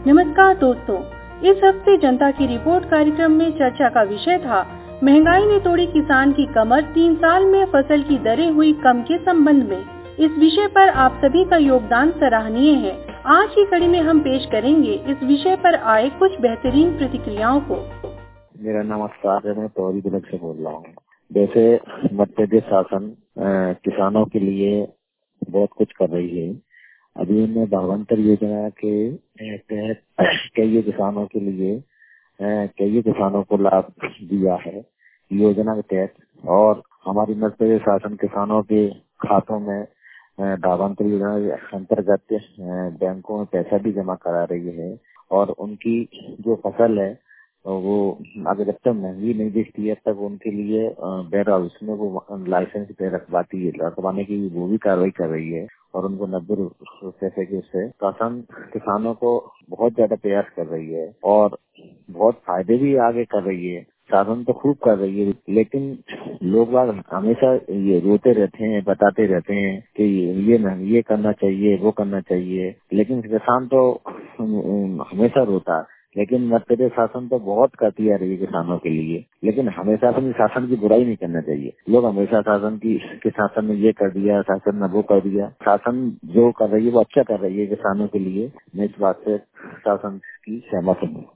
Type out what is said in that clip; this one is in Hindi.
नमस्कार दोस्तों, इस हफ्ते जनता की रिपोर्ट कार्यक्रम में चर्चा का विषय था महंगाई ने तोड़ी किसान की कमर, 3 साल में फसल की दरें हुई कम के संबंध में। इस विषय पर आप सभी का योगदान सराहनीय है। आज की कड़ी में हम पेश करेंगे इस विषय पर आए कुछ बेहतरीन प्रतिक्रियाओं को। मेरा नमस्कार है, मैं तौरी बिलक से बोल रहा हूँ। वैसे मध्य प्रदेश शासन किसानों के लिए बहुत कुछ कर रही है। अभी उन्होंने भावांतर योजना के तहत कई किसानों के लिए कई किसानों को लाभ दिया है योजना के तहत, और हमारी मध्य प्रदेश शासन किसानों के खातों में भावांतर योजना के अंतर्गत बैंकों में पैसा भी जमा करा रही है, और उनकी जो फसल है वो अगर जब तक महंगी नहीं दिखती है तब उनके लिए वेयर हाउस में वो लाइसेंस पे रखवाने की वो भी कार्रवाई कर रही है, और उनको 90 रुपए के उससे शासन किसानों को बहुत ज्यादा प्रयास कर रही है और बहुत फायदे भी आगे कर रही है। शासन तो खूब कर रही है, लेकिन लोग बाग हमेशा ये रोते रहते हैं, बताते रहते हैं कि ये करना चाहिए, वो करना चाहिए, लेकिन किसान तो हमेशा रोता है। लेकिन मध्य प्रदेश शासन तो बहुत करती आ रही है किसानों के लिए, लेकिन हमेशा अपनी शासन की बुराई नहीं करना चाहिए। लोग हमेशा शासन ने ये कर दिया, शासन ने वो कर दिया। शासन जो कर रही है वो अच्छा कर रही है किसानों के लिए। मैं इस बात से शासन की सहमत हूँ।